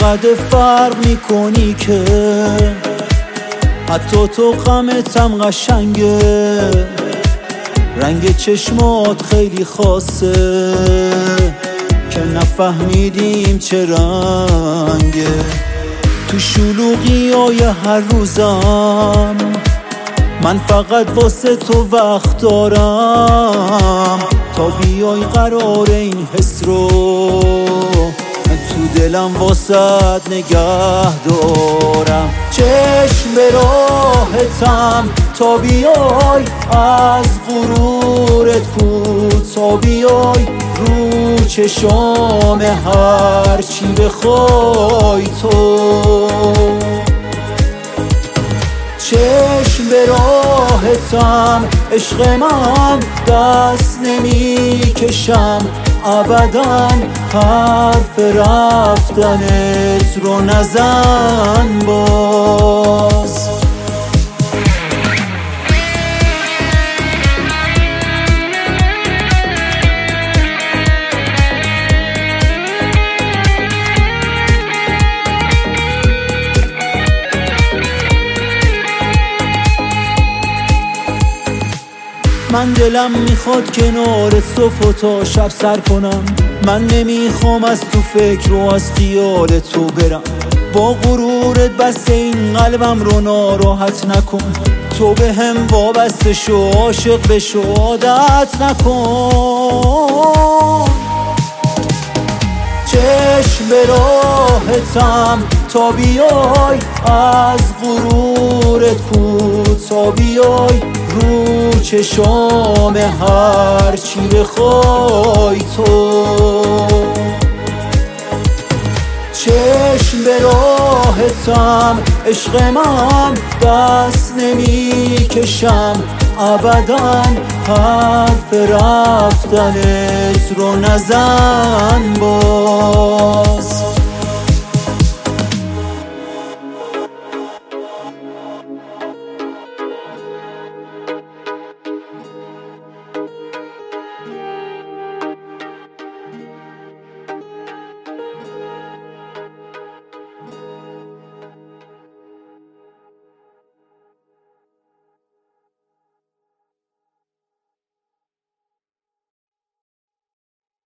چقدر فرق میکنی که حتی تو غمتم قشنگه. رنگ چشمات خیلی خاصه که نفهمیدیم چه رنگه. تو شلوغی های هر روزم من فقط واسه تو وقت دارم تا بیای قرار این حس رو تو دلم واسد نگه دارم. چشم به راهتم تا بیای، از غرورت کوتا بیای، رو چشام هر چی بخوای تو. چشم به راهتم عشق من، دست نمی کشم ابدا، حرف رفتنت رو نزن باز. من دلم میخواد کنار صبح تا شب سر کنم. من نمیخوام از تو فکر و از خیال تو برم. با غرورت بس این قلبم رو ناراحت نکن. تو به هم وابسته شو، عاشق بشو، عادت نکن. چشم به راهتم تا بیای، از غرورت کوتا بیای، رو چشام هر چی بخوای تو. چشم به راهتم عشق من، دست نمی کشم ابدا، حرف رفتنت رو نزن باز.